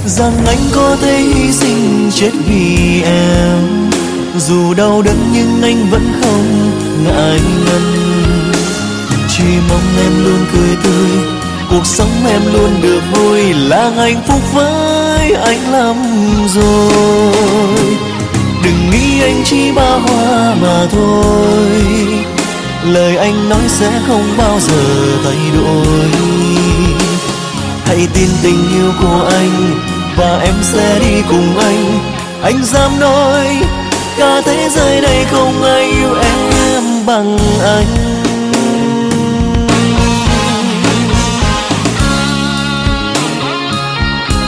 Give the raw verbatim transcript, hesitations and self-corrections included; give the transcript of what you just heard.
rằng anh có thể hy sinh chết vì em. Dù đau đớn nhưng anh vẫn không ngại ngần, chỉ mong em luôn cười tươi, cuộc sống em luôn được vui, là hạnh phúc với anh lắm rồi. Đừng nghĩ anh chỉ ba hoa mà thôi, lời anh nói sẽ không bao giờ thay đổi. Hãy tin tình yêu của anh và em sẽ đi cùng anh. Anh dám nói cả thế giới này không ai yêu em bằng anh.